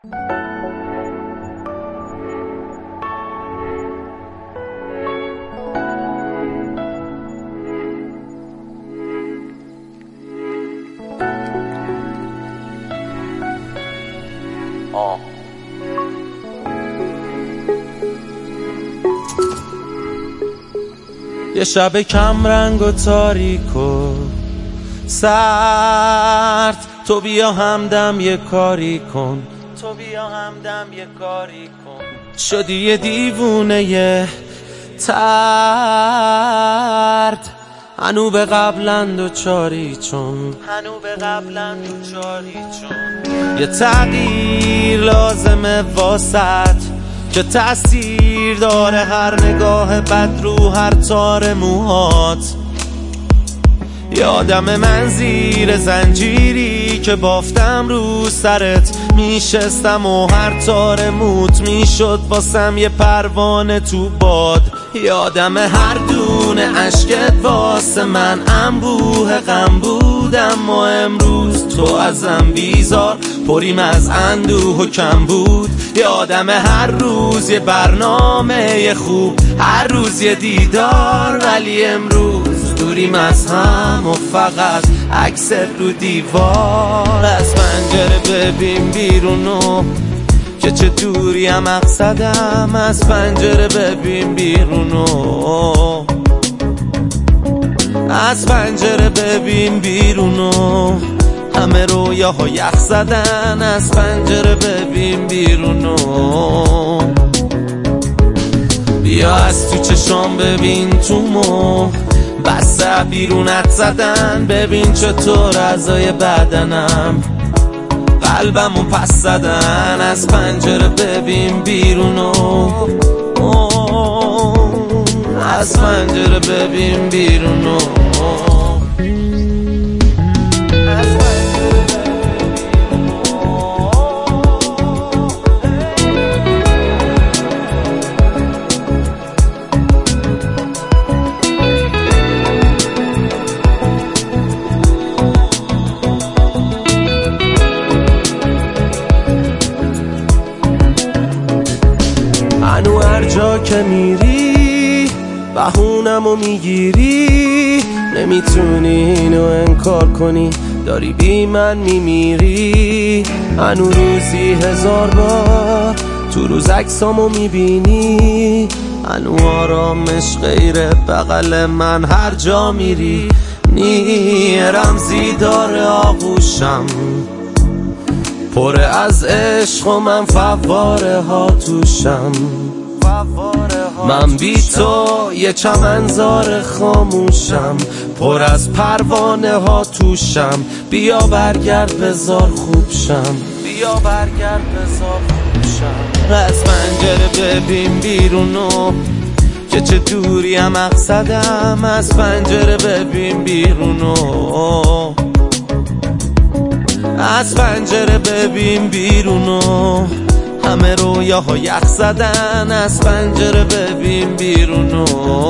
یه شب کم رنگ و تاریک و سرد، تو بیا همدم یه کاری کن، تو بیا همدم یه کاری کن. شدی یه دیوونه یه ترد، هنو به قبلند و چاری چون، هنو به قبلند و چاری چون. یه تغییر لازمه واسط که تأثیر داره هر نگاه بد رو هر تار موهات. یادم من زیر زنجیری که بافتم رو سرت میشستم و هر تار موت میشد واسم یه پروانه تو باد. یادم هر دونه عشقت واسه من انبوه غم بودم و امروز تو ازم بیزار پریم از اندوه و کم بود. یادم هر روز یه برنامه خوب، هر روز یه دیدار، ولی امروز دوریم از هم و فقط عکست رو دیوار. از پنجره ببین بیرونو که چه دوری هم مقصدم، از پنجره ببین بیرونو، از پنجره ببین بیرونو. همه رویاها یخ زدن، از پنجره ببین بیرونو. بیا از تو چشام ببین تو مو، بسته بیرونت زدن. ببین چطور اعضای بدنم قلبمو پس زدن، از پنجره ببین بیرونو، از پنجره ببین بیرونو. هنو هر جا که میری بهونمو میگیری، نمیتونی اینو انکار کنی، داری بی من میمیری. هنو روزی 1000 بار تو روز عکسامو میبینی، هنو آرامش غیر بغل من هر جا میری. رمزی داره آغوشم پره از عشق و من فواره ها توشم. من بی تو یه چمنزار خاموشم پر از پروانه ها توشم. بیا برگرد بذار خوب شم، بیا برگرد بذار خوب شم. از پنجره ببین بیرونو که چه دوری هم مقصدم، از پنجره ببین بیرونو، از پنجره ببین بیرونو. همه رویاها یخ زدن، از پنجره ببین بیرونو.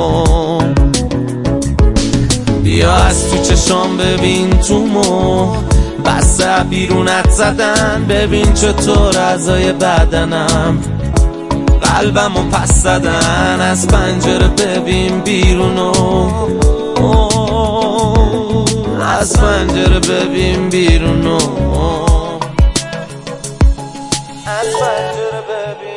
بیا از تو چشام ببین تو مو، بسته بیرونت زدن. ببین چطور اعضای بدنم قلبمو پس زدن، از پنجره ببین بیرونو، از پنجره ببین بیرونو، از پنجره ببین